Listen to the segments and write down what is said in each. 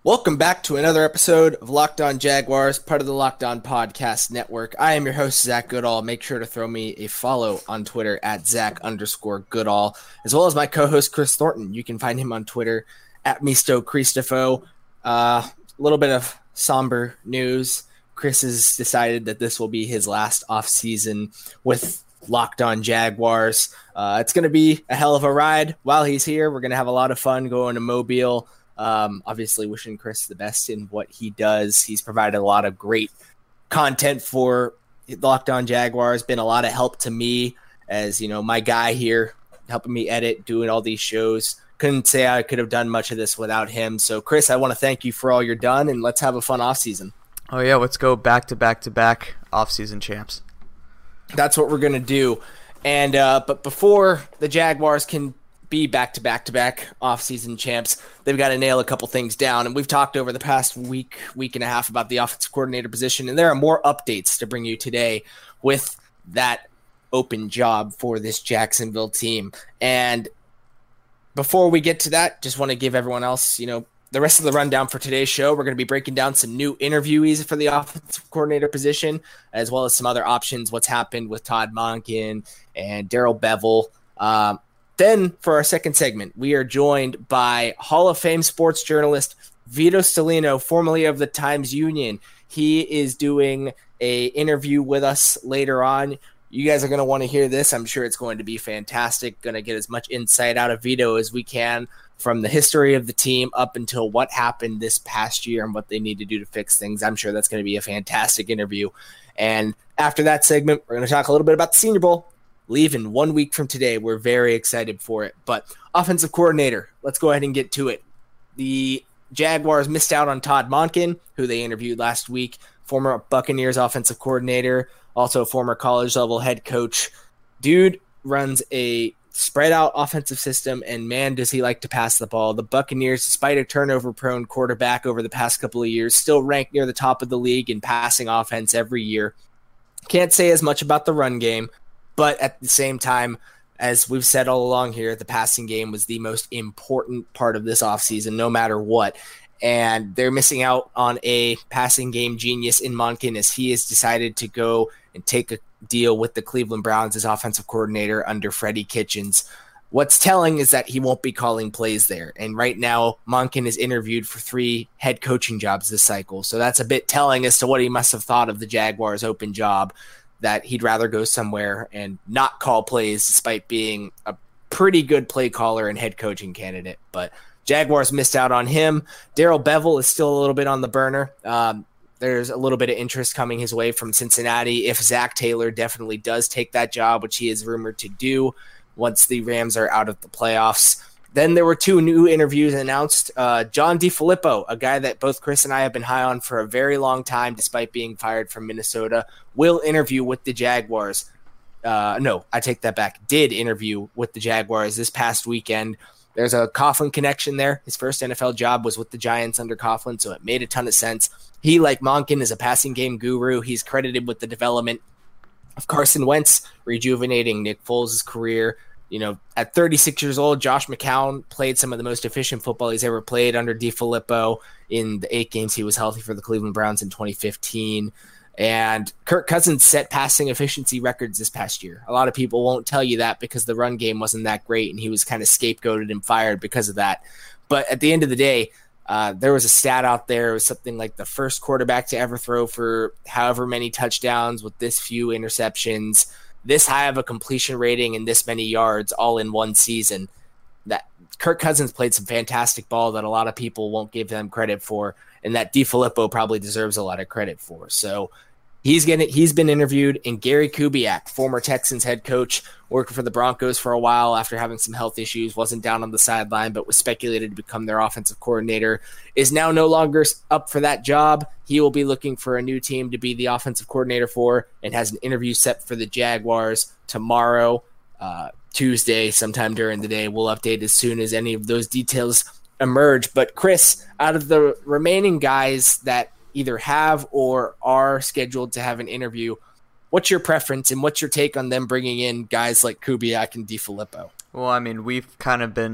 Welcome back to another episode of Locked On Jaguars, part of the Locked On Podcast Network. I am your host, Zach Goodall. Make sure to throw me a follow on Twitter at Zach_Goodall, as well as my co-host, Chris Thornton. You can find him on Twitter at Misto Cristofo. A little bit of somber news. Chris has decided that this will be his last offseason with Locked On Jaguars. It's going to be a hell of a ride while he's here. We're going to have a lot of fun going to Mobile. Obviously wishing Chris the best in what he does. He's provided a lot of great content for Locked On Jaguars, been a lot of help to me as, you know, my guy here, helping me edit, doing all these shows. Couldn't say I could have done much of this without him. So Chris, I want to thank you for all you're done, and let's have a fun offseason. Oh yeah, let's go back to back offseason champs. That's what we're going to do. And, but before the Jaguars can be back-to-back off-season champs, they've got to nail a couple things down. And we've talked over the past week and a half about the offensive coordinator position, and there are more updates to bring you today with that open job for this Jacksonville team. And before we get to that, just want to give everyone else, you know, the rest of the rundown for today's show. We're going to be breaking down some new interviewees for the offensive coordinator position, as well as some other options, what's happened with Todd Monken and Darrell Bevell. Then, for our second segment, we are joined by Hall of Fame sports journalist Vito Stellino, formerly of the Times-Union. He is doing an interview with us later on. You guys are going to want to hear this. I'm sure it's going to be fantastic. Going to get as much insight out of Vito as we can from the history of the team up until what happened this past year and what they need to do to fix things. I'm sure that's going to be a fantastic interview. And after that segment, we're going to talk a little bit about the Senior Bowl. Leaving 1 week from today. We're very excited for it. But offensive coordinator, let's go ahead and get to it. The Jaguars missed out on Todd Monken, who they interviewed last week, former Buccaneers offensive coordinator, also former college-level head coach. Dude runs a spread-out offensive system, and man, does he like to pass the ball. The Buccaneers, despite a turnover-prone quarterback over the past couple of years, still rank near the top of the league in passing offense every year. Can't say as much about the run game, but at the same time, as we've said all along here, the passing game was the most important part of this offseason, no matter what. And they're missing out on a passing game genius in Monken as he has decided to go and take a deal with the Cleveland Browns as offensive coordinator under Freddie Kitchens. What's telling is that he won't be calling plays there. And right now, Monken is interviewed for 3 head coaching jobs this cycle. So that's a bit telling as to what he must have thought of the Jaguars' open job, that he'd rather go somewhere and not call plays despite being a pretty good play caller and head coaching candidate. But Jaguars missed out on him. Darrell Bevell is still a little bit on the burner. There's a little bit of interest coming his way from Cincinnati if Zach Taylor definitely does take that job, which he is rumored to do once the Rams are out of the playoffs. Then there were 2 new interviews announced. John DeFilippo, a guy that both Chris and I have been high on for a very long time, despite being fired from Minnesota, will interview with the Jaguars. No, I take that back. Did interview with the Jaguars this past weekend. There's a Coughlin connection there. His first NFL job was with the Giants under Coughlin, so it made a ton of sense. He, like Monken, is a passing game guru. He's credited with the development of Carson Wentz, rejuvenating Nick Foles' career. You know, at 36 years old, Josh McCown played some of the most efficient football he's ever played under DeFilippo in the 8 games he was healthy for the Cleveland Browns in 2015. And Kirk Cousins set passing efficiency records this past year. A lot of people won't tell you that because the run game wasn't that great, and he was kind of scapegoated and fired because of that. But at the end of the day, there was a stat out there. It was something like the first quarterback to ever throw for however many touchdowns with this few interceptions, this high of a completion rating and this many yards all in one season. That Kirk Cousins played some fantastic ball that a lot of people won't give them credit for, and that DeFilippo probably deserves a lot of credit for. So he's been interviewed, and Gary Kubiak, former Texans head coach, worked for the Broncos for a while after having some health issues, wasn't down on the sideline, but was speculated to become their offensive coordinator, is now no longer up for that job. He will be looking for a new team to be the offensive coordinator for, and has an interview set for the Jaguars tomorrow, Tuesday, sometime during the day. We'll update as soon as any of those details emerge. But Chris, out of the remaining guys that either have or are scheduled to have an interview, what's your preference and what's your take on them bringing in guys like Kubiak and DeFilippo? Well, I mean, we've kind of been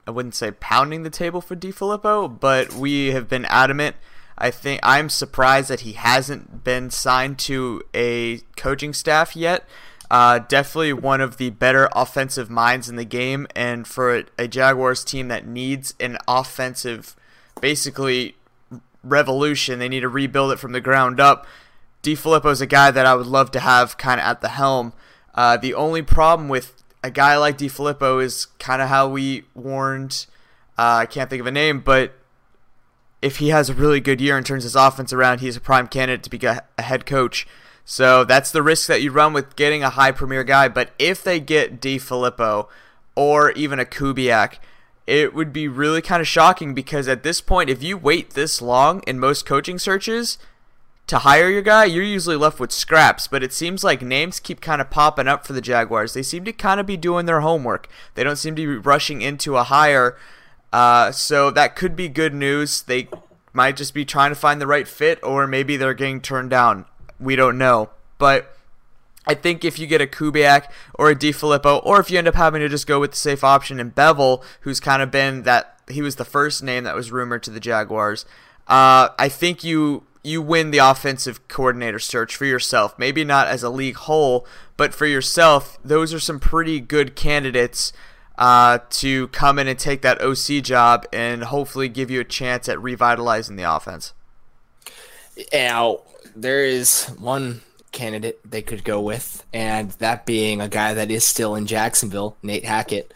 I wouldn't say pounding the table for DeFilippo, but we have been adamant. I think I'm surprised that he hasn't been signed to a coaching staff yet. Definitely one of the better offensive minds in the game, and for a Jaguars team that needs an offensive, basically, revolution, they need to rebuild it from the ground up. DeFilippo is a guy that I would love to have kind of at the helm. The only problem with a guy like DeFilippo is kind of how we warned, I can't think of a name, but if he has a really good year and turns his offense around, he's a prime candidate to be a head coach. So that's the risk that you run with getting a high premier guy. But if they get DeFilippo or even a Kubiak, it would be really kind of shocking, because at this point, if you wait this long in most coaching searches to hire your guy, you're usually left with scraps. But it seems like names keep kind of popping up for the Jaguars. They seem to kind of be doing their homework. They don't seem to be rushing into a hire. So that could be good news. They might just be trying to find the right fit, or maybe they're getting turned down. We don't know. But I think if you get a Kubiak or a DeFilippo, or if you end up having to just go with the safe option in Bevel, who's kind of been that, he was the first name that was rumored to the Jaguars, I think you win the offensive coordinator search for yourself. Maybe not as a league whole, but for yourself, those are some pretty good candidates to come in and take that OC job and hopefully give you a chance at revitalizing the offense. Now, there is one candidate they could go with, and that being a guy that is still in Jacksonville, Nate Hackett.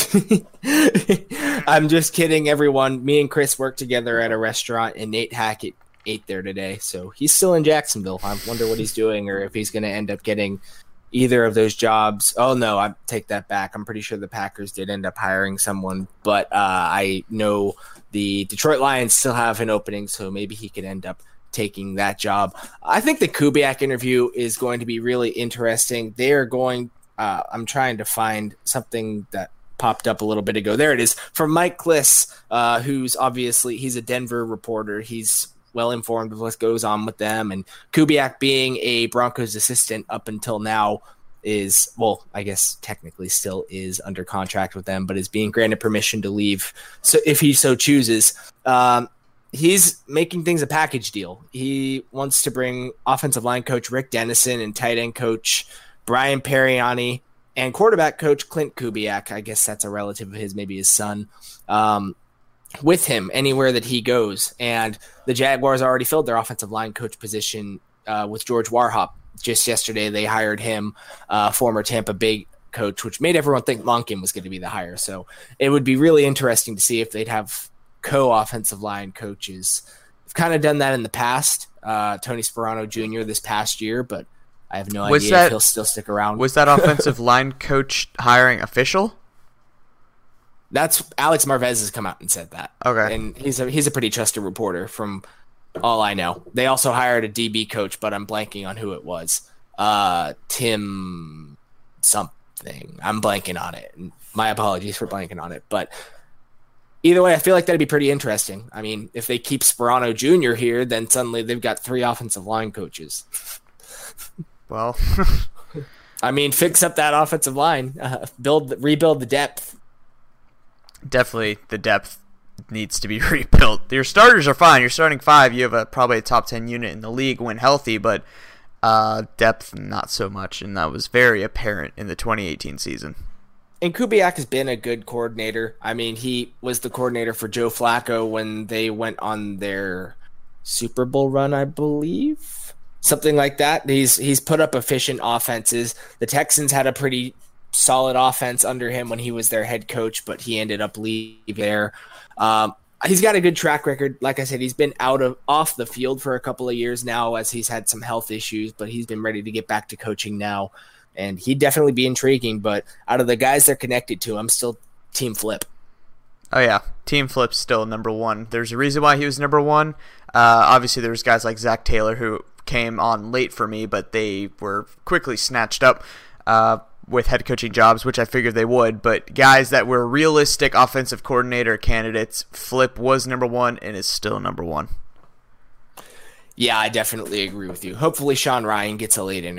I'm just kidding, everyone. Me and Chris worked together at a restaurant, and Nate Hackett ate there today, so he's still in Jacksonville. I wonder what he's doing, or if he's going to end up getting either of those jobs. Oh, no, I take that back. I'm pretty sure the Packers did end up hiring someone, but I know the Detroit Lions still have an opening, so maybe he could end up taking that job. I think the Kubiak interview is going to be really interesting. They are going I'm trying to find something that popped up a little bit ago. There it is, from Mike Kliss, who's obviously, he's a Denver reporter. He's well informed of what goes on with them, and Kubiak, being a Broncos assistant up until now, is, well, I guess technically still is under contract with them, but is being granted permission to leave, so if he so chooses. He's making things a package deal. He wants to bring offensive line coach Rick Dennison and tight end coach Brian Periani and quarterback coach Clint Kubiak, I guess that's a relative of his, maybe his son, with him anywhere that he goes. And the Jaguars already filled their offensive line coach position with George Warhop. Just yesterday, they hired him, former Tampa Bay coach, which made everyone think Monken was going to be the hire. So it would be really interesting to see if they'd have co-offensive line coaches. We've kind of done that in the past. Tony Sperano Jr. this past year, but I have no idea if he'll still stick around. Was that offensive line coach hiring official? That's Alex Marvez has come out and said that. Okay. And he's a pretty trusted reporter from all I know. They also hired a DB coach, but I'm blanking on who it was. Tim something. I'm blanking on it. My apologies for blanking on it, but either way, I feel like that'd be pretty interesting. I mean, if they keep Sperano Jr. here, then suddenly they've got 3 offensive line coaches. Well, I mean, fix up that offensive line, rebuild the depth. Definitely, the depth needs to be rebuilt. Your starters are fine. You're starting 5. You have probably a top 10 unit in the league when healthy, but depth not so much, and that was very apparent in the 2018 season. And Kubiak has been a good coordinator. I mean, he was the coordinator for Joe Flacco when they went on their Super Bowl run, I believe. Something like that. He's put up efficient offenses. The Texans had a pretty solid offense under him when he was their head coach, but he ended up leaving there. He's got a good track record. Like I said, he's been off the field for a couple of years now as he's had some health issues, but he's been ready to get back to coaching now. And he'd definitely be intriguing, but out of the guys they're connected to, I'm still Team Flip. Oh, yeah. Team Flip's still number 1. There's a reason why he was number 1. Obviously, there's guys like Zach Taylor who came on late for me, but they were quickly snatched up with head coaching jobs, which I figured they would. But guys that were realistic offensive coordinator candidates, Flip was number 1 and is still number 1. Yeah, I definitely agree with you. Hopefully Sean Ryan gets a late interview.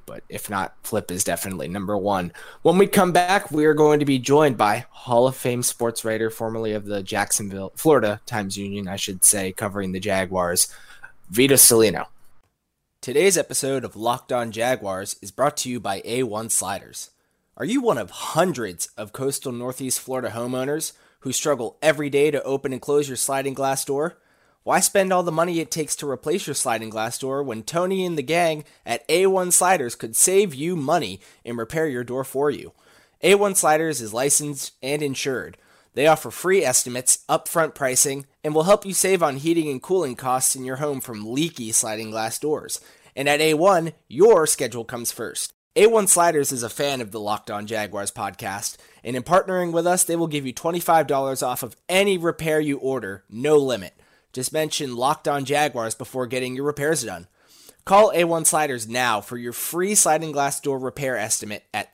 but if not, Flip is definitely number one. When we come back, we are going to be joined by Hall of Fame sports writer, formerly of the Jacksonville, Florida Times-Union, I should say, covering the Jaguars, Vito Stellino. Today's episode of Locked On Jaguars is brought to you by A1 Sliders. Are you one of hundreds of coastal Northeast Florida homeowners who struggle every day to open and close your sliding glass door? Why spend all the money it takes to replace your sliding glass door when Tony and the gang at A1 Sliders could save you money and repair your door for you? A1 Sliders is licensed and insured. They offer free estimates, upfront pricing, and will help you save on heating and cooling costs in your home from leaky sliding glass doors. And at A1, your schedule comes first. A1 Sliders is a fan of the Locked On Jaguars podcast, and in partnering with us, they will give you $25 off of any repair you order, no limit. Just mention Locked On Jaguars before getting your repairs done. Call A1 Sliders now for your free sliding glass door repair estimate at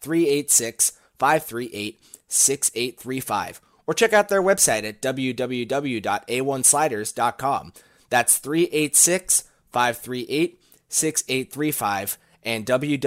386-538-6835. Or check out their website at www.a1sliders.com. That's 386-538-6835 and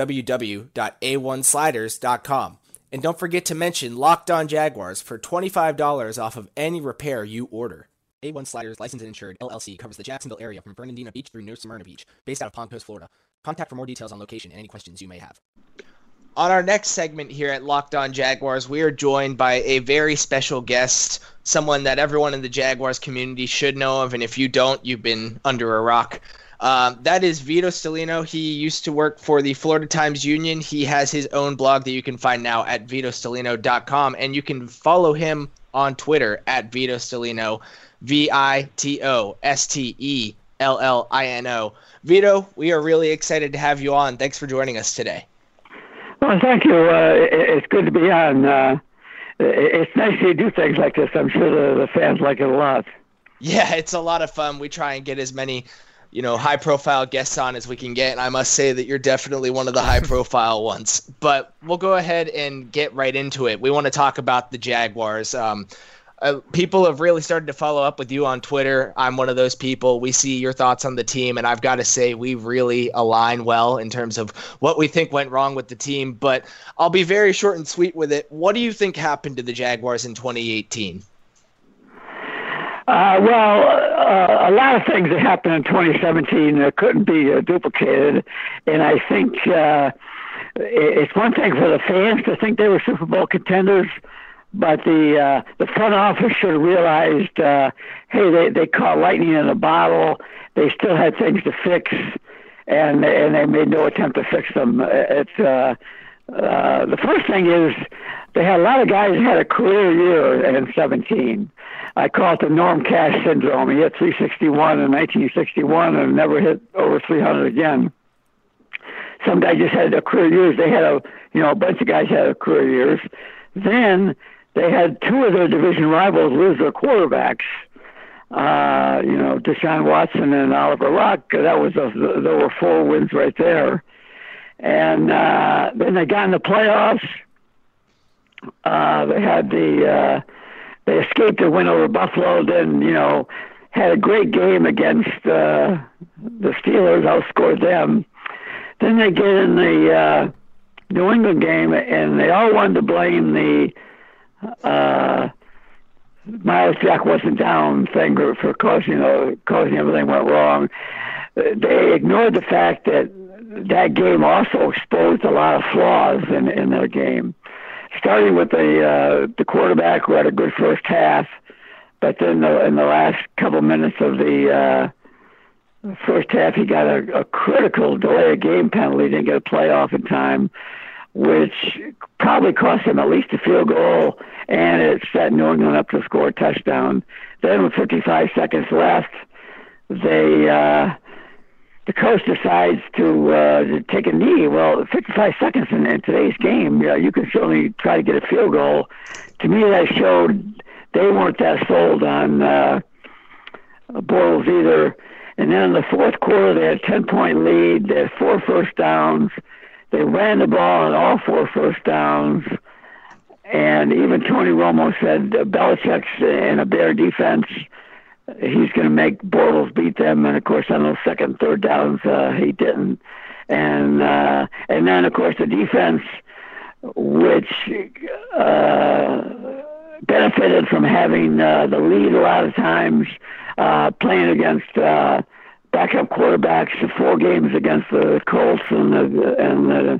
www.a1sliders.com. And don't forget to mention Locked On Jaguars for $25 off of any repair you order. A1 Sliders, licensed and insured, LLC, covers the Jacksonville area from Fernandina Beach through New Smyrna Beach, based out of Palm Coast, Florida. Contact for more details on location and any questions you may have. On our next segment here at Locked On Jaguars, we are joined by a very special guest, someone that everyone in the Jaguars community should know of, and if you don't, you've been under a rock. That is Vito Stellino. He used to work for the Florida Times-Union. He has his own blog that you can find now at vitostellino.com, and you can follow him on Twitter at Vito Stellino. VitoStellino. Vito, we are really excited to have you on. Thanks for joining us today. Well, thank you. It's good to be on. It's nice to do things like this. I'm sure the fans like it a lot. Yeah, it's a lot of fun. We try and get as many, high-profile guests on as we can get, and I must say that you're definitely one of the high-profile ones. But we'll go ahead and get right into it. We want to talk about the Jaguars. People have really started to follow up with you on Twitter. I'm one of those people. We see your thoughts on the team, and I've got to say we really align well in terms of what we think went wrong with the team. But I'll be very short and sweet with it. What do you think happened to the Jaguars in 2018? A lot of things that happened in 2017 couldn't be duplicated, and I think it's one thing for the fans to think they were Super Bowl contenders, but the front office should have realized, hey, they caught lightning in a bottle. They still had things to fix, and they made no attempt to fix them. The first thing is they had a lot of guys who had a career year in 17. I call it the Norm Cash syndrome. He hit 361 in 1961 and never hit over 300 again. Some guys just had a career years. They had a bunch of guys had career years. Then they had two of their division rivals lose their quarterbacks. Deshaun Watson and Oliver Luck. There were 4 wins right there. And then they got in the playoffs. They escaped a win over Buffalo. Then had a great game against the Steelers. Outscored them. Then they get in the New England game, and they all wanted to blame the Miles Jack wasn't down thing for causing everything went wrong. They ignored the fact that game also exposed a lot of flaws in their game, starting with the quarterback who had a good first half, but then in the last couple minutes of the first half he got a critical delay of game penalty, didn't get a playoff in time, which probably cost him at least a field goal, and it set New England up to score a touchdown. Then with 55 seconds left, the coach decides to take a knee. Well, 55 seconds in today's game, you can certainly try to get a field goal. To me, that showed they weren't that sold on Bortles either. And then in the fourth quarter, they had a 10-point lead. They had 4 first downs. They ran the ball on all 4 first downs. And even Tony Romo said Belichick's in a Bear defense. He's going to make Bortles beat them. And, of course, on those second and third downs, he didn't. and then of course the defense, which benefited from having the lead a lot of times, playing against backup quarterbacks, 4 games against the Colts and the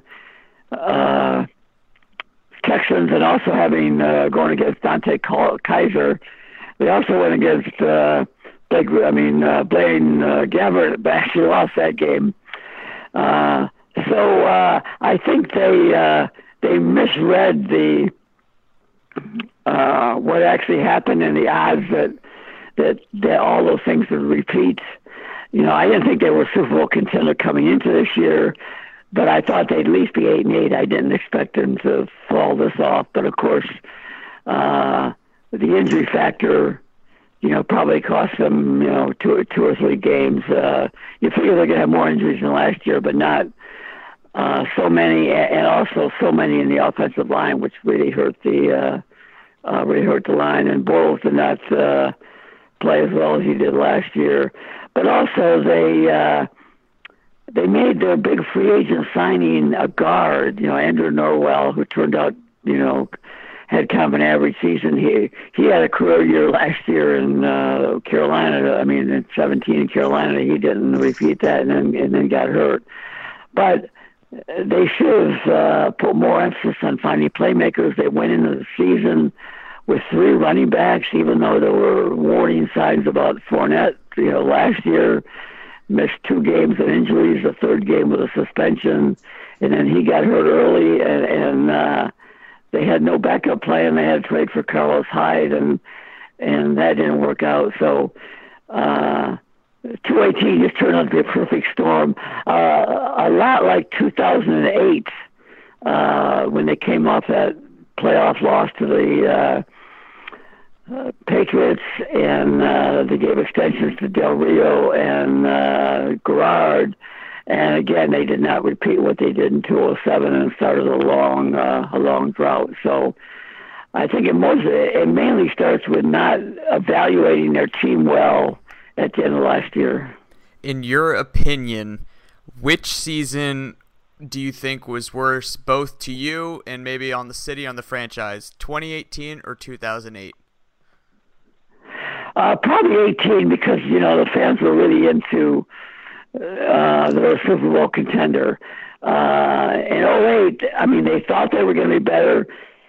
Texans, and also having going against Dante Kaiser. They also went against Blaine Gabbert, actually lost that game. So I think they misread the what actually happened and the odds that all those things would repeat. I didn't think they were a Super Bowl contender coming into this year, but I thought they'd at least be 8-8. I didn't expect them to fall this off, but of course, the injury factor, probably cost them, 2 or 3 games. You figure they're going to have more injuries than last year, but not so many, and also so many in the offensive line, which really hurt the line. And Bortles did not play as well as he did last year. But also they made their big free agent signing a guard, Andrew Norwell, who turned out, had kind of an average season. He had a career year last year in Carolina. In 17 in Carolina, he didn't repeat that, and then got hurt. But they should have put more emphasis on finding playmakers. They went into the season with 3 running backs, even though there were warning signs about Fournette. Last year missed 2 games of injuries, the 3rd game with a suspension, and then he got hurt early, and they had no backup plan. They had to trade for Carlos Hyde, and that didn't work out. So 2018 just turned out to be a perfect storm. A lot like 2008, when they came off that playoff loss to the Patriots, and they gave extensions to Del Rio and Garrard. And again, they did not repeat what they did in 2007 and started a long drought. So I think it mainly starts with not evaluating their team well at the end of last year. In your opinion, which season do you think was worse, both to you and maybe on the city, on the franchise, 2018 or 2008? Probably 18, because, the fans were really into the Super Bowl contender. In 08, they thought they were going to be better.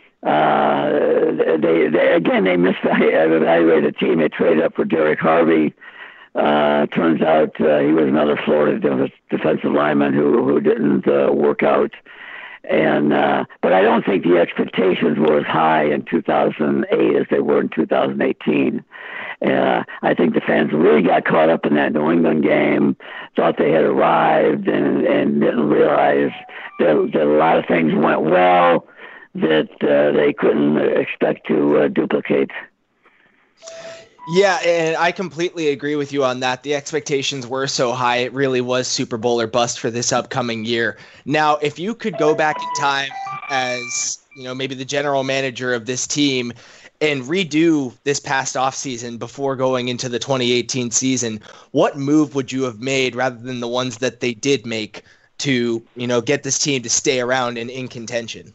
They misevaluated the team. They traded up for Derek Harvey. Turns out he was another Florida defensive lineman who didn't work out. And but I don't think the expectations were as high in 2008 as they were in 2018. I think the fans really got caught up in that New England game, thought they had arrived, and didn't realize that a lot of things went well that they couldn't expect to duplicate. Yeah, and I completely agree with you on that. The expectations were so high, it really was Super Bowl or bust for this upcoming year. Now, if you could go back in time as, maybe the general manager of this team and redo this past offseason before going into the 2018 season, what move would you have made rather than the ones that they did make to, get this team to stay around and in contention?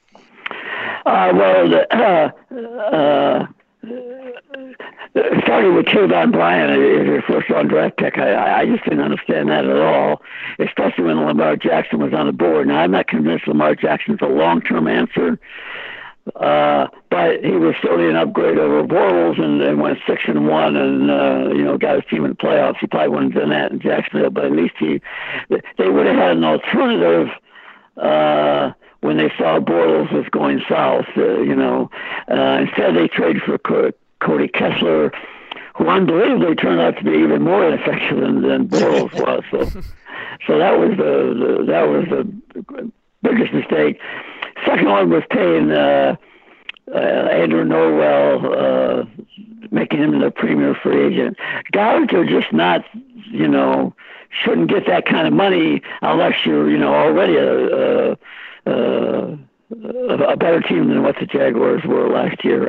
Starting with Kayvon Bryant as your first-round draft pick, I just didn't understand that at all, especially when Lamar Jackson was on the board. Now, I'm not convinced Lamar Jackson's a long-term answer, but he was certainly an upgrade over Bortles and went 6-1 and got his team in the playoffs. He probably wouldn't have done that in Jacksonville, but at least they would have had an alternative when they saw Bortles was going south. Instead they traded for Cody Kessler, who unbelievably turned out to be even more ineffective than Bortles was. So that was the biggest mistake. Second one was paying Andrew Norwell, making him the premier free agent. Guys are just not, shouldn't get that kind of money unless you're, already a better team than what the Jaguars were last year.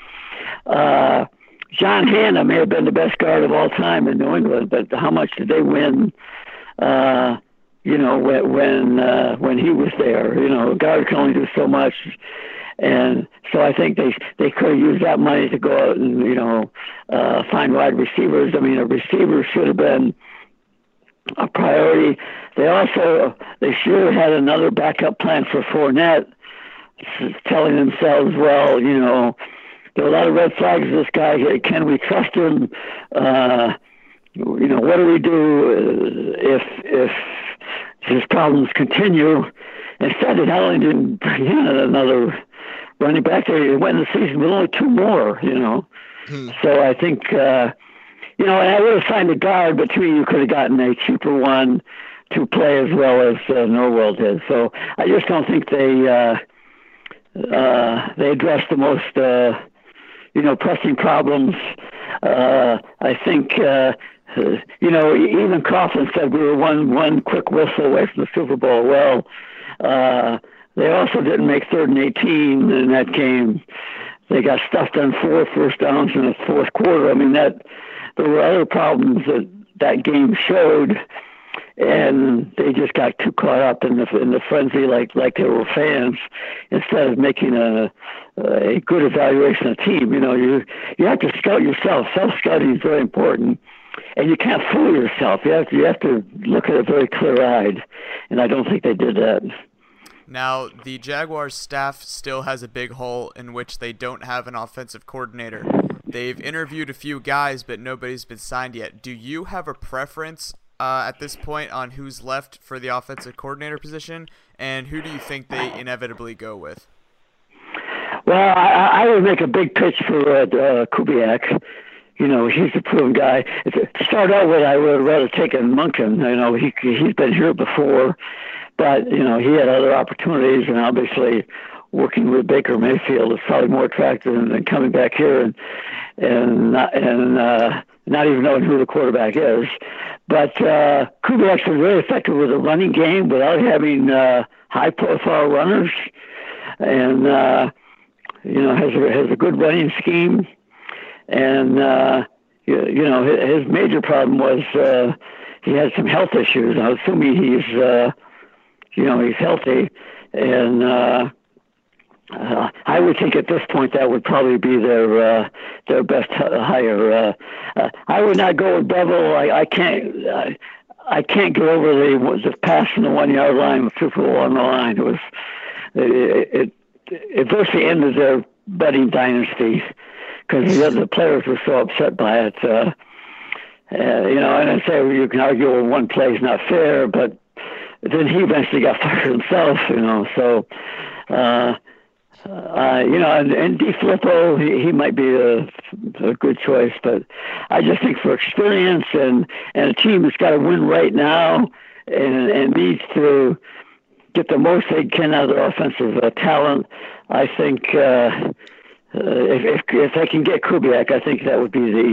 John Hanna may have been the best guard of all time in New England, but how much did they win? when he was there. A guard can only do so much, and so I think they could have used that money to go out and find wide receivers. I mean, a receiver should have been a priority. They should have had another backup plan for Fournette, telling themselves, well, there are a lot of red flags with this guy. Can we trust him? What do we do if his problems continue? Instead, they not only didn't bring in another running back, they went in the season with only two more, So I think, and I would have signed a guard, but to me, you could have gotten a cheaper one to play as well as Norwell did. So I just don't think they addressed the most, pressing problems. I think, even Coughlin said we were one quick whistle away from the Super Bowl. Well, they also didn't make 3rd and 18 in that game. They got stuffed on 4 first downs in the fourth quarter. I mean, there were other problems that game showed, and they just got too caught up in the frenzy, like they were fans, instead of making a good evaluation of the team. You have to scout yourself. Self-scouting is very important, and you can't fool yourself. You have to look at it very clear-eyed, and I don't think they did that. Now, the Jaguars staff still has a big hole in which they don't have an offensive coordinator. They've interviewed a few guys, but nobody's been signed yet. Do you have a preference at this point on who's left for the offensive coordinator position, and who do you think they inevitably go with? Well, I would make a big pitch for Kubiak. He's a proven guy. To start out with, I would have rather taken Monken. He's been here before, but he had other opportunities, and obviously working with Baker Mayfield is probably more attractive than coming back here and not even knowing who the quarterback is. But Kubiak's been really effective with a running game without having high-profile runners, and has a good running scheme. And his major problem was he had some health issues. I'm assuming he's healthy, and I would think at this point that would probably be their best hire. I would not go with Bevel. I can't get over the pass from the 1 yard line with Super Bowl on the line. It virtually ended their budding dynasty because the other players were so upset by it. And I say you can argue one play is not fair, but then he eventually got fired himself. So. And DeFilippo, he might be a good choice, but I just think for experience and a team that's got to win right now and needs to get the most they can out of their offensive talent, I think if they can get Kubiak, I think that would be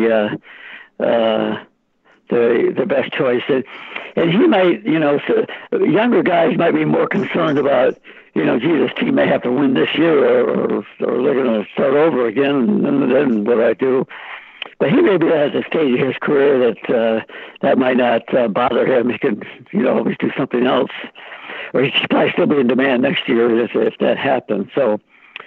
the best choice. And he might, so younger guys might be more concerned about, this team may have to win this year or they're going to start over again, and then what I do. But he may be at a stage of his career that might not bother him. He can, always do something else. Or he should probably still be in demand next year if that happens. So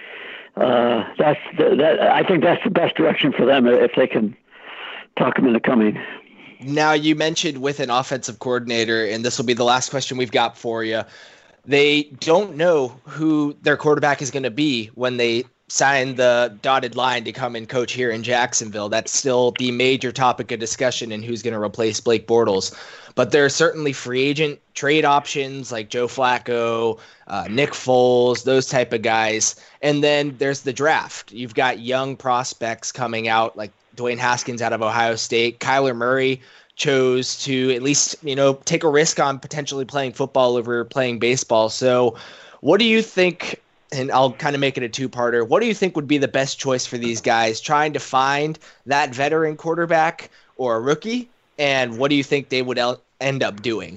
I think that's the best direction for them if they can talk him into coming. Now, you mentioned with an offensive coordinator, and this will be the last question we've got for you. They don't know who their quarterback is going to be when they sign the dotted line to come and coach here in Jacksonville. That's still the major topic of discussion and who's going to replace Blake Bortles. But there are certainly free agent trade options like Joe Flacco, Nick Foles, those type of guys. And then there's the draft. You've got young prospects coming out like Dwayne Haskins out of Ohio State. Kyler Murray chose to at least, take a risk on potentially playing football over playing baseball. So what do you think, and I'll kind of make it a two-parter, what do you think would be the best choice for these guys, trying to find that veteran quarterback or a rookie? And what do you think they would end up doing?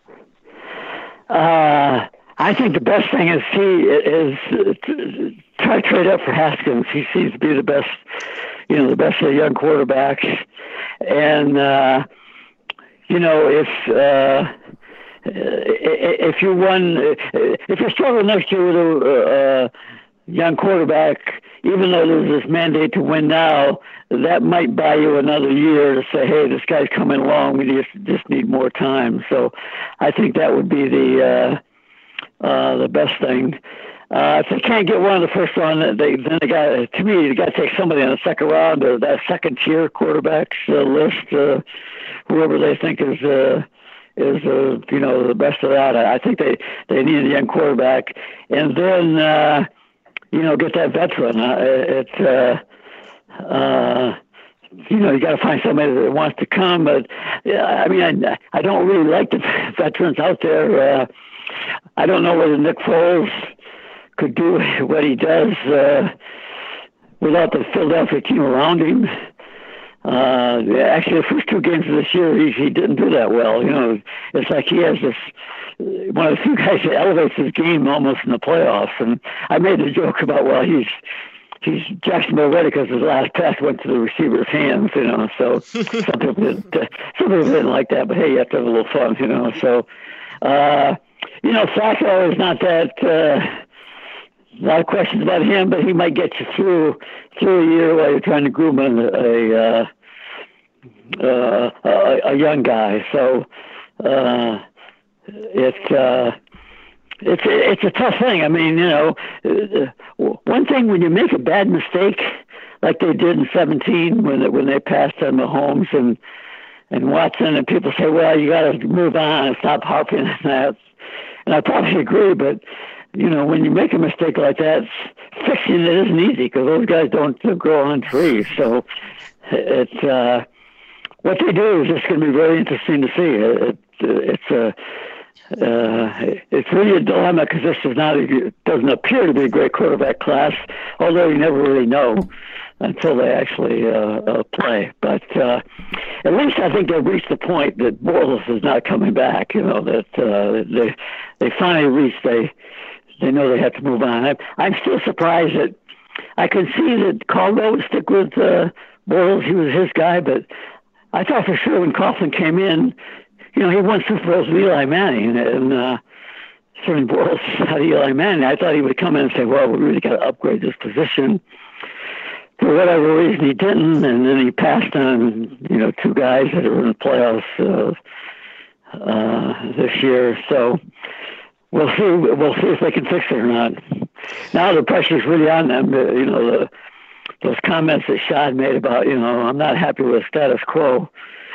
I think the best thing is try to trade up for Haskins. He seems to be the best, the best of the young quarterbacks. And, if you won, if you struggle next year with a young quarterback, even though there's this mandate to win now, that might buy you another year to say, hey, this guy's coming along. We just need more time. So I think that would be the best thing. If they can't get one in the first round, then they got to take somebody in the second round or that second tier quarterbacks list, whoever they think is the best of that. I think they need a young quarterback, and then get that veteran. You got to find somebody that wants to come. But I don't really like the veterans out there. I don't know whether Nick Foles could do what he does without the Philadelphia team around him. Actually, the first two games of this year, he didn't do that well. It's like he has this one of the few guys that elevates his game almost in the playoffs. And I made the joke about, well, he's Jacksonville ready because his last pass went to the receiver's hands. So some people didn't like that, but hey, you have to have a little fun. So Flacco is not that. A lot of questions about him, but he might get you through a year while you're trying to groom a young guy. So it's a tough thing. One thing when you make a bad mistake like they did in 2017 when they passed on Mahomes and Watson, and people say, well, you got to move on and stop harping on that. And I probably agree, but when you make a mistake like that, fixing it isn't easy because those guys don't grow on trees. So it's what they do is just going to be very interesting to see. It's really a dilemma because this doesn't appear to be a great quarterback class, although you never really know until they actually play. But at least I think they've reached the point that Bortles is not coming back. That they finally reached they know they have to move on. I'm still surprised that I could see that Caldwell would stick with Bortles. He was his guy, but I thought for sure when Coughlin came in, he won Super Bowls with Eli Manning, and certainly Bortles had Eli Manning. I thought he would come in and say, well, we really got to upgrade this position. For whatever reason, he didn't, and then he passed on, two guys that are in the playoffs this year. So we'll see if they can fix it or not. Now the pressure's really on them. Those comments that Shad made about, I'm not happy with the status quo.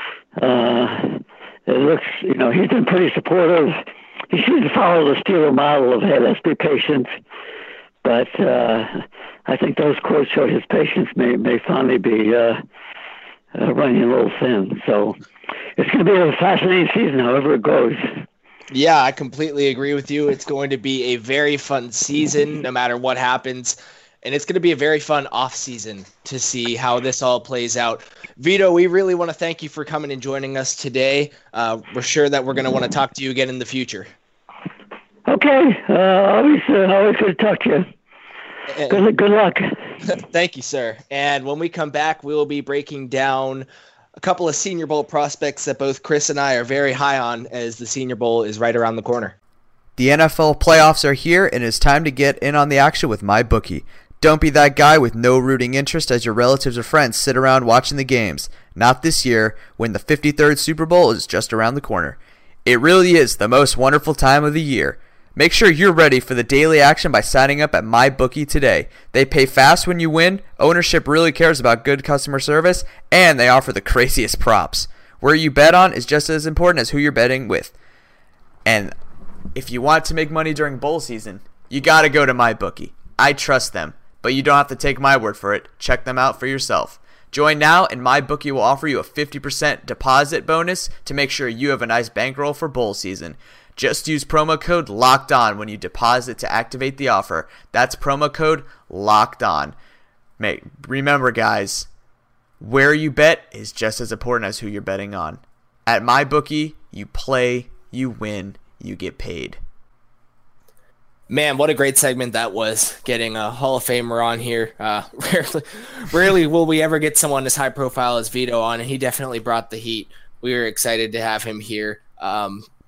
It looks, he's been pretty supportive. He seems to follow the Steeler model of, hey, let's be patient. But I think those quotes show his patience may finally be running a little thin. So it's going to be a fascinating season, however it goes. Yeah, I completely agree with you. It's going to be a very fun season, no matter what happens. And it's going to be a very fun off season to see how this all plays out. Vito, we really want to thank you for coming and joining us today. We're sure that we're going to want to talk to you again in the future. Okay. Always good to talk to you. Good luck. Thank you, sir. And when we come back, we'll be breaking down a couple of Senior Bowl prospects that both Chris and I are very high on, as the Senior Bowl is right around the corner. The NFL playoffs are here, and it's time to get in on the action with MyBookie. Don't be that guy with no rooting interest as your relatives or friends sit around watching the games. Not this year, when the 53rd Super Bowl is just around the corner. It really is the most wonderful time of the year. Make sure you're ready for the daily action by signing up at MyBookie today. They pay fast when you win, ownership really cares about good customer service, and they offer the craziest props. Where you bet on is just as important as who you're betting with. And if you want to make money during bowl season, you gotta go to MyBookie. I trust them. But you don't have to take my word for it. Check them out for yourself. Join now, and MyBookie will offer you a 50% deposit bonus to make sure you have a nice bankroll for bowl season. Just use promo code LOCKEDON when you deposit to activate the offer. That's promo code LOCKEDON. Remember, guys, where you bet is just as important as who you're betting on. At MyBookie, you play, you win, you get paid. Man, what a great segment that was, getting a Hall of Famer on here. Rarely will we ever get someone as high profile as Vito on, and he definitely brought the heat. We were excited to have him here. And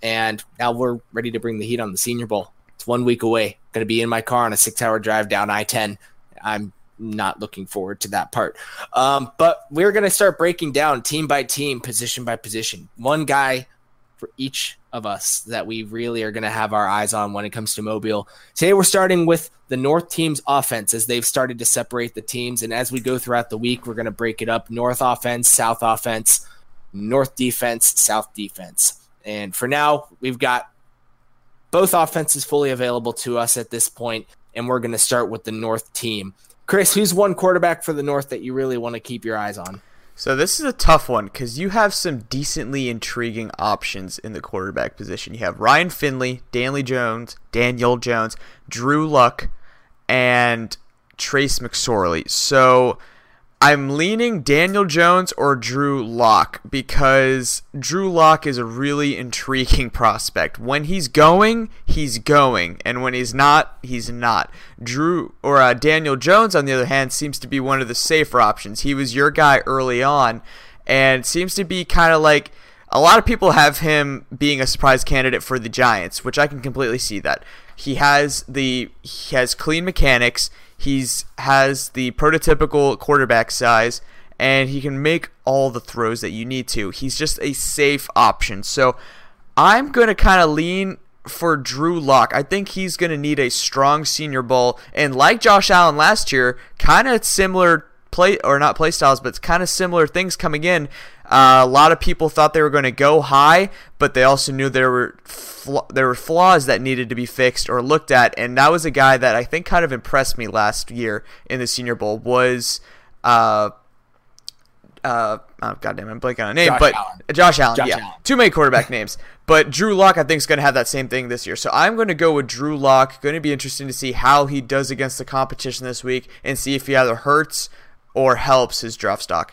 and now we're ready to bring the heat on the Senior Bowl. It's 1 week away. Going to be in my car on a 6-hour drive down I-10. I'm not looking forward to that part. But we're going to start breaking down team by team, position by position. One guy for each of us that we really are going to have our eyes on when it comes to Mobile. Today we're starting with the North team's offense as they've started to separate the teams. And as we go throughout the week, we're going to break it up: North offense, South offense, North defense, South defense. And for now, we've got both offenses fully available to us at this point, and we're going to start with the North team. Chris, who's one quarterback for the North that you really want to keep your eyes on? So this is a tough one because you have some decently intriguing options in the quarterback position. You have Ryan Finley, Daniel Jones, Drew Luck, and Trace McSorley. So I'm leaning Daniel Jones or Drew Lock because Drew Lock is a really intriguing prospect. When he's going, and when he's not, he's not. Daniel Jones, on the other hand, seems to be one of the safer options. He was your guy early on and seems to be kind of like a lot of people have him being a surprise candidate for the Giants, which I can completely see that. He has clean mechanics. Has the prototypical quarterback size, and he can make all the throws that you need to. He's just a safe option. So I'm going to kind of lean for Drew Lock. I think he's going to need a strong Senior Bowl. And like Josh Allen last year, kind of similar not play styles, but it's kind of similar things coming in. A lot of people thought they were going to go high, but they also knew there were flaws that needed to be fixed or looked at, and that was a guy that I think kind of impressed me last year in the Senior Bowl was oh goddamn, I'm blanking on a name, Josh Allen. Too many quarterback names. But Drew Lock, I think, is going to have that same thing this year. So I'm going to go with Drew Lock. Going to be interesting to see how he does against the competition this week and see if he either hurts or helps his draft stock.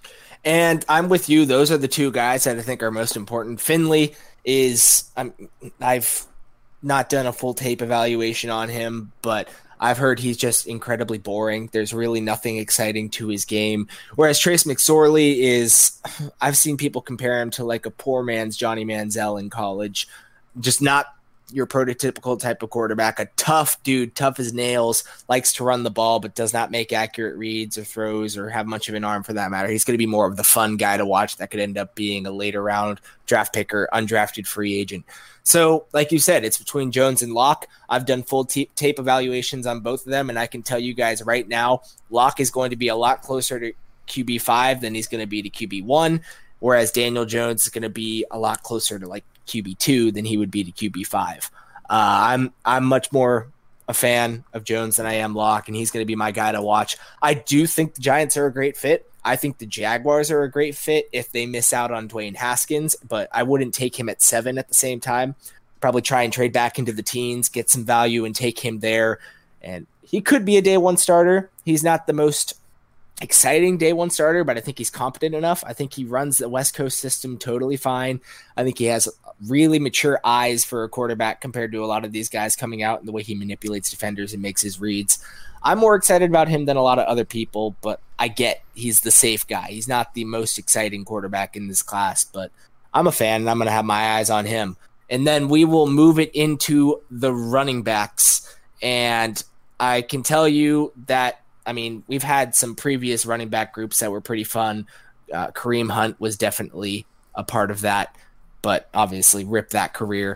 And I'm with you. Those are the two guys that I think are most important. Finley is I've not done a full tape evaluation on him, but I've heard he's just incredibly boring. There's really nothing exciting to his game. Whereas Trace McSorley is, I've seen people compare him to like a poor man's Johnny Manziel in college. Just not your prototypical type of quarterback, a tough dude, tough as nails, likes to run the ball, but does not make accurate reads or throws or have much of an arm for that matter. He's going to be more of the fun guy to watch that could end up being a later round draft pick or undrafted free agent. So like you said, it's between Jones and Locke. I've done full tape evaluations on both of them, and I can tell you guys right now, Locke is going to be a lot closer to QB5 than he's going to be to QB1, whereas Daniel Jones is going to be a lot closer to like QB2 than he would be to QB5. I'm much more a fan of Jones than I am Locke, and he's going to be my guy to watch. I do think the Giants are a great fit. I think the Jaguars are a great fit if they miss out on Dwayne Haskins, but I wouldn't take him at 7 at the same time. Probably try and trade back into the teens, get some value, and take him there. And he could be a day one starter. He's not the most exciting day one starter, but I think he's competent enough. I think he runs the West Coast system totally fine. I think he has really mature eyes for a quarterback compared to a lot of these guys coming out and the way he manipulates defenders and makes his reads. I'm more excited about him than a lot of other people, but I get he's the safe guy. He's not the most exciting quarterback in this class, but I'm a fan and I'm going to have my eyes on him. And then we will move it into the running backs. And I can tell you that, I mean, we've had some previous running back groups that were pretty fun. Kareem Hunt was definitely a part of that, but obviously ripped that career.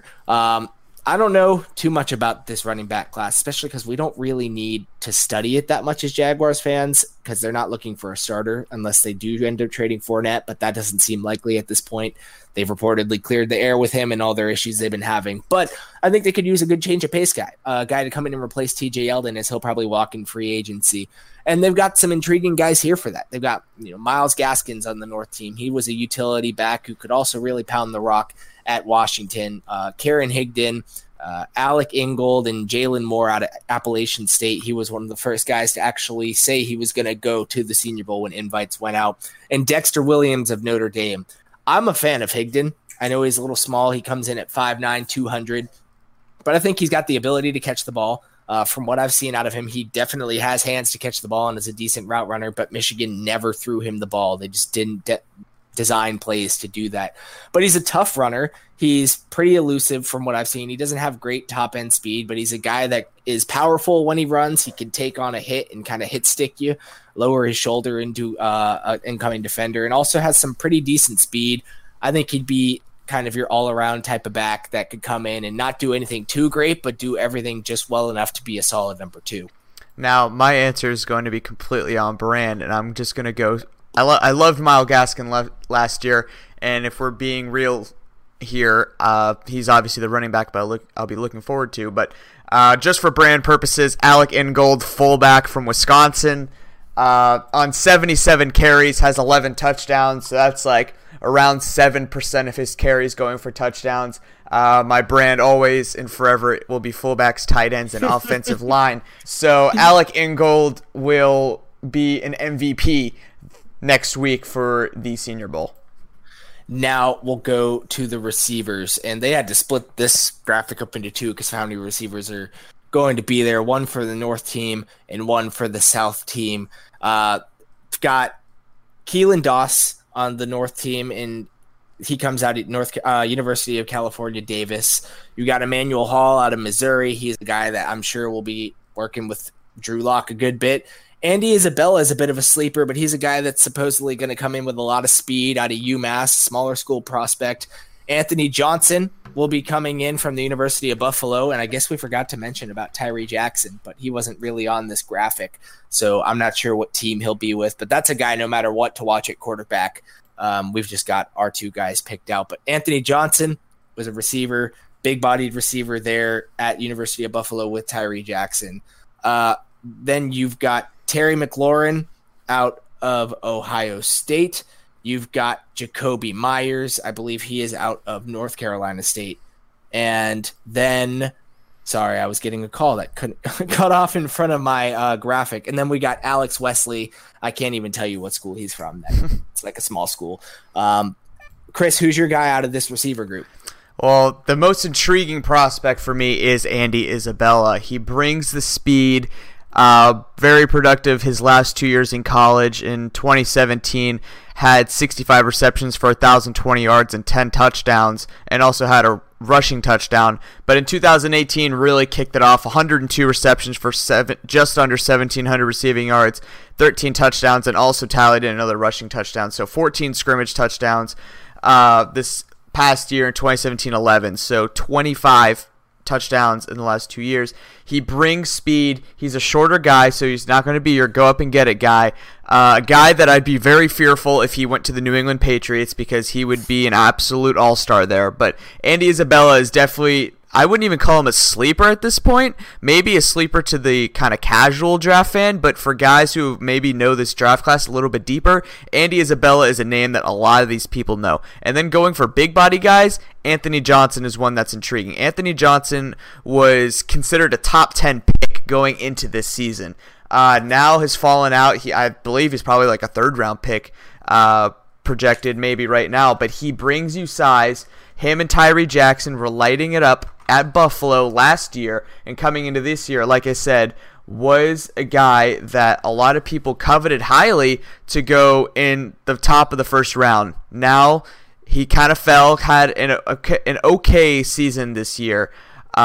I don't know too much about this running back class, especially because we don't really need to study it that much as Jaguars fans because they're not looking for a starter unless they do end up trading Fournette, but that doesn't seem likely at this point. They've reportedly cleared the air with him and all their issues they've been having. But I think they could use a good change of pace guy, a guy to come in and replace TJ Yeldon as he'll probably walk in free agency. And they've got some intriguing guys here for that. They've got Myles Gaskins on the North team. He was a utility back who could also really pound the rock at Washington. Karen Higdon, Alec Ingold, and Jalen Moore out of Appalachian State. He was one of the first guys to actually say he was going to go to the Senior Bowl when invites went out. And Dexter Williams of Notre Dame. I'm a fan of Higdon. I know he's a little small. He comes in at 5'9", 200. But I think he's got the ability to catch the ball. From what I've seen out of him, he definitely has hands to catch the ball and is a decent route runner, but Michigan never threw him the ball. They just didn't design plays to do that. But he's a tough runner. He's pretty elusive from what I've seen. He doesn't have great top end speed, but he's a guy that is powerful when he runs. He can take on a hit and kind of hit stick you, lower his shoulder into an incoming defender, and also has some pretty decent speed. I think he'd be kind of your all-around type of back that could come in and not do anything too great, but do everything just well enough to be a solid number 2. Now, my answer is going to be completely on brand, and I'm just going to go – I loved Myles Gaskin last year, and if we're being real here, he's obviously the running back I'll be looking forward to. But just for brand purposes, Alec Ingold, fullback from Wisconsin, on 77 carries, has 11 touchdowns, so that's like around 7% of his carries going for touchdowns. My brand always and forever will be fullbacks, tight ends, and offensive line. So Alec Ingold will be an MVP next week for the Senior Bowl. Now we'll go to the receivers, and they had to split this graphic up into 2 because how many receivers are going to be there, one for the North team and one for the South team. Got Keelan Doss on the North team, and he comes out at University of California, Davis. You got Emmanuel Hall out of Missouri. He's a guy that I'm sure will be working with Drew Lock a good bit. Andy Isabella is a bit of a sleeper, but he's a guy that's supposedly going to come in with a lot of speed out of UMass, smaller school prospect. Anthony Johnson will be coming in from the University of Buffalo, and I guess we forgot to mention about Tyree Jackson, but he wasn't really on this graphic, so I'm not sure what team he'll be with, but that's a guy no matter what to watch at quarterback. We've just got our 2 guys picked out, but Anthony Johnson was a receiver, big-bodied receiver there at University of Buffalo with Tyree Jackson. Then you've got Terry McLaurin out of Ohio State. You've got Jacoby Myers. I believe he is out of North Carolina State. And then, sorry, I was getting a call that couldn't cut off in front of my graphic. And then we got Alex Wesley. I can't even tell you what school he's from. It's like a small school. Chris, who's your guy out of this receiver group? Well, the most intriguing prospect for me is Andy Isabella. He brings the speed. Very productive his last 2 years in college. In 2017, had 65 receptions for 1,020 yards and 10 touchdowns, and also had a rushing touchdown. But in 2018, really kicked it off. 102 receptions for just under 1,700 receiving yards, 13 touchdowns, and also tallied in another rushing touchdown. So 14 scrimmage touchdowns this past year in 2017-11. So 25 touchdowns in the last 2 years. He brings speed. He's a shorter guy, so he's not going to be your go-up-and-get-it guy. A guy that I'd be very fearful if he went to the New England Patriots because he would be an absolute all-star there. But Andy Isabella is definitely, I wouldn't even call him a sleeper at this point. Maybe a sleeper to the kind of casual draft fan, but for guys who maybe know this draft class a little bit deeper, Andy Isabella is a name that a lot of these people know. And then going for big body guys, Anthony Johnson is one that's intriguing. Anthony Johnson was considered a top 10 pick going into this season. Now has fallen out. I believe he's probably like a third-round pick projected maybe right now, but he brings you size. Him and Tyree Jackson were lighting it up at Buffalo last year, and coming into this year, like I said, was a guy that a lot of people coveted highly to go in the top of the first round. Now he kind of fell, had an okay season this year. He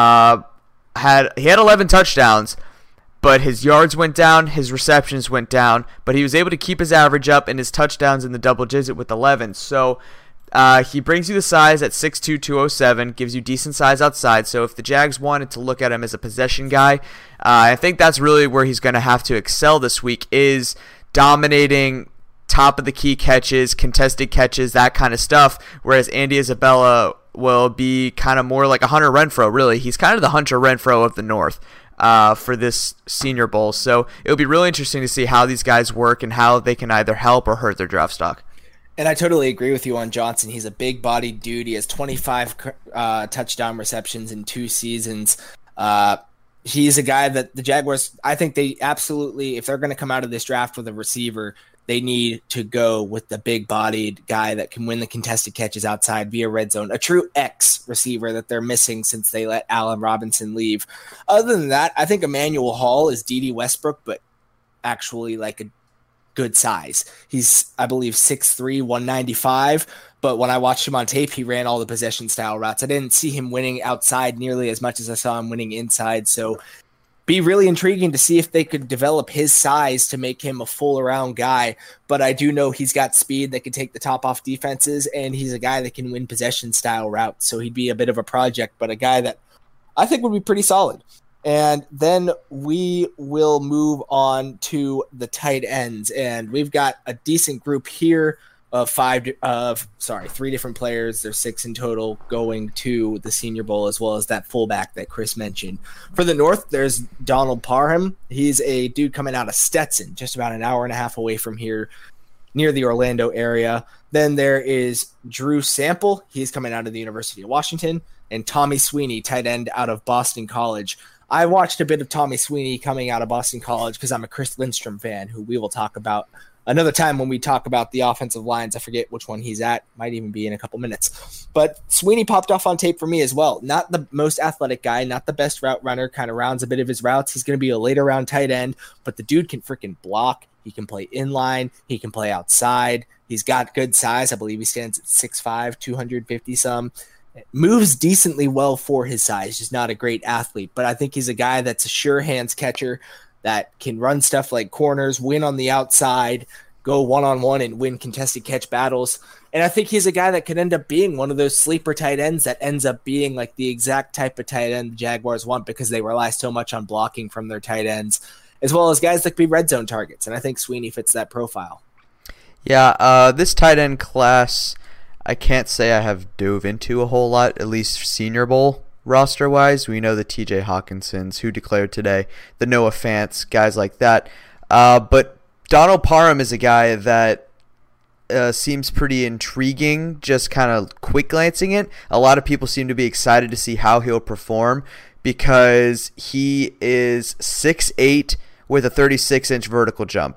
had 11 touchdowns, but his yards went down, his receptions went down, but he was able to keep his average up and his touchdowns in the double digit with 11. So he brings you the size at 6'2", 207, gives you decent size outside. So if the Jags wanted to look at him as a possession guy, I think that's really where he's going to have to excel this week, is dominating top of the key catches, contested catches, that kind of stuff, whereas Andy Isabella will be kind of more like a Hunter Renfrow, really. He's kind of the Hunter Renfrow of the North for this Senior Bowl. So it'll be really interesting to see how these guys work and how they can either help or hurt their draft stock. And I totally agree with you on Johnson. He's a big-bodied dude. He has 25 touchdown receptions in 2 seasons. He's a guy that the Jaguars, I think they absolutely, if they're going to come out of this draft with a receiver, they need to go with the big-bodied guy that can win the contested catches outside via red zone, a true X receiver that they're missing since they let Allen Robinson leave. Other than that, I think Emmanuel Hall is D.D. Westbrook, but actually like a good size. He's, I believe, 6'3", 195. But when I watched him on tape, he ran all the possession style routes. I didn't see him winning outside nearly as much as I saw him winning inside. So be really intriguing to see if they could develop his size to make him a full around guy. But I do know he's got speed that can take the top off defenses, and he's a guy that can win possession style routes. So he'd be a bit of a project, but a guy that I think would be pretty solid. And then we will move on to the tight ends, and we've got a decent group here of three different players. There's 6 in total going to the Senior Bowl, as well as that fullback that Chris mentioned. For the North, there's Donald Parham. He's a dude coming out of Stetson, just about an hour and a half away from here, near the Orlando area. Then there is Drew Sample. He's coming out of the University of Washington. And Tommy Sweeney, tight end out of Boston College. I watched a bit of Tommy Sweeney coming out of Boston College because I'm a Chris Lindstrom fan, who we will talk about another time when we talk about the offensive lines. I forget which one he's at. Might even be in a couple minutes. But Sweeney popped off on tape for me as well. Not the most athletic guy, not the best route runner, kind of rounds a bit of his routes. He's going to be a later round tight end, but the dude can freaking block. He can play inline. He can play outside. He's got good size. I believe he stands at 6'5", 250-some. Moves decently well for his size, just not a great athlete. But I think he's a guy that's a sure hands catcher that can run stuff like corners, win on the outside, go one-on-one and win contested catch battles. And I think he's a guy that could end up being one of those sleeper tight ends that ends up being like the exact type of tight end the Jaguars want, because they rely so much on blocking from their tight ends, as well as guys that could be red zone targets. And I think Sweeney fits that profile. Yeah, this tight end class, I can't say I have dove into a whole lot, at least Senior Bowl roster-wise. We know the TJ Hawkinsons, who declared today, the Noah Fants, guys like that. But Donald Parham is a guy that seems pretty intriguing, just kind of quick glancing it. A lot of people seem to be excited to see how he'll perform because he is 6'8" with a 36-inch vertical jump.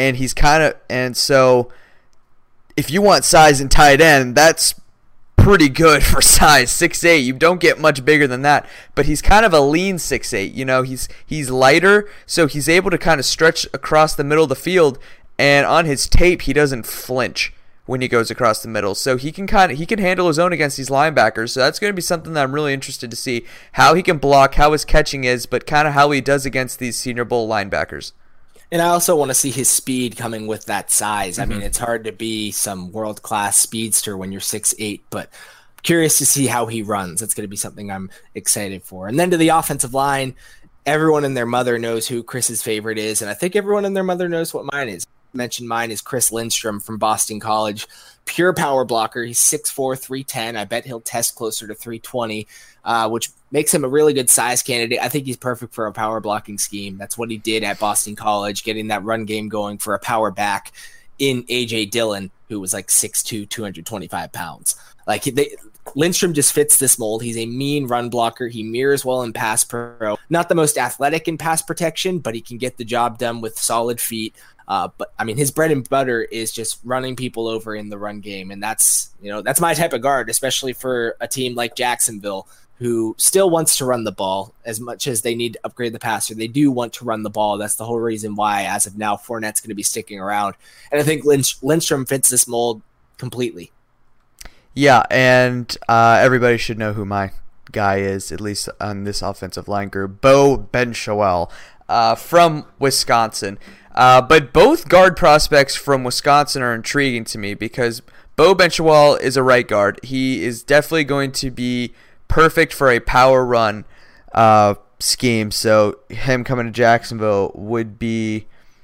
And so if you want size in tight end, that's pretty good for size. 6'8", you don't get much bigger than that, but he's kind of a lean 6'8". You know, he's lighter, so he's able to kind of stretch across the middle of the field, and on his tape he doesn't flinch when he goes across the middle. So he can handle his own against these linebackers. So that's going to be something that I'm really interested to see, how he can block, how his catching is, but kind of how he does against these Senior Bowl linebackers. And I also want to see his speed coming with that size. I mean, it's hard to be some world-class speedster when you're 6'8", but curious to see how he runs. That's going to be something I'm excited for. And then to the offensive line, everyone and their mother knows who Chris's favorite is, and I think everyone and their mother knows what mine is. I mentioned mine is Chris Lindstrom from Boston College. Pure power blocker. He's 6'4", 310. I bet he'll test closer to 320, which makes him a really good size candidate. I think he's perfect for a power blocking scheme. That's what he did at Boston College, getting that run game going for a power back in A.J. Dillon, who was like 6'2", 225 pounds. Lindstrom just fits this mold. He's a mean run blocker. He mirrors well in pass pro. Not the most athletic in pass protection, but he can get the job done with solid feet. But I mean, his bread and butter is just running people over in the run game. And that's my type of guard, especially for a team like Jacksonville, who still wants to run the ball as much as they need to upgrade the passer. They do want to run the ball. That's the whole reason why, as of now, Fournette's going to be sticking around. And I think Lindstrom fits this mold completely. Yeah, and everybody should know who my guy is, at least on this offensive line group. Bo Ben-Shoel from Wisconsin. But both guard prospects from Wisconsin are intriguing to me because Bo Ben-Shoel is a right guard. He is definitely going to be perfect for a power run scheme. So him coming to Jacksonville would be,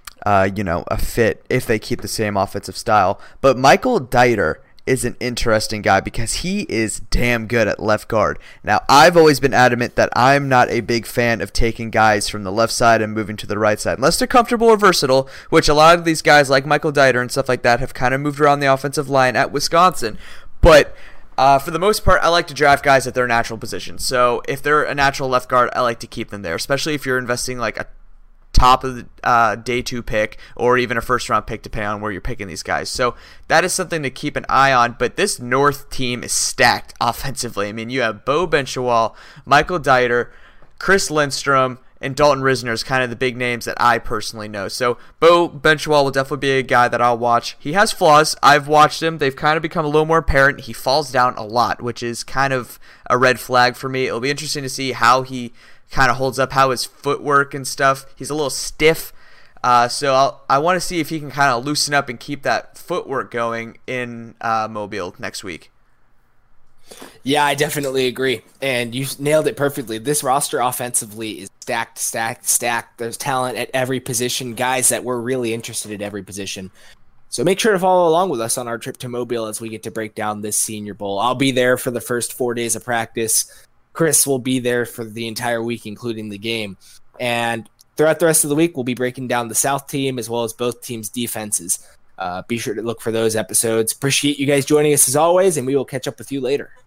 a fit if they keep the same offensive style. But Michael Deiter is an interesting guy because he is damn good at left guard. Now, I've always been adamant that I'm not a big fan of taking guys from the left side and moving to the right side, unless they're comfortable or versatile, which a lot of these guys like Michael Deiter and stuff like that have kind of moved around the offensive line at Wisconsin. But for the most part, I like to draft guys at their natural position. So if they're a natural left guard, I like to keep them there, especially if you're investing like a top of the day 2 pick or even a first round pick, depending on where you're picking these guys. So that is something to keep an eye on. But this North team is stacked offensively. I mean, you have Bo Ben-Shoel, Michael Deiter, Chris Lindstrom, and Dalton Risner is kind of the big names that I personally know. So Bo Benchwall will definitely be a guy that I'll watch. He has flaws. I've watched him. They've kind of become a little more apparent. He falls down a lot, which is kind of a red flag for me. It'll be interesting to see how he kind of holds up, how his footwork and stuff. He's a little stiff. So I want to see if he can kind of loosen up and keep that footwork going in Mobile next week. Yeah, I definitely agree. And you nailed it perfectly. This roster offensively is stacked. There's talent at every position, guys that we're really interested in every position. So make sure to follow along with us on our trip to Mobile as we get to break down this Senior Bowl. I'll be there for the first 4 days of practice. Chris will be there for the entire week, including the game. And throughout the rest of the week, we'll be breaking down the South team as well as both teams' defenses. Be sure to look for those episodes. Appreciate you guys joining us as always, and we will catch up with you later.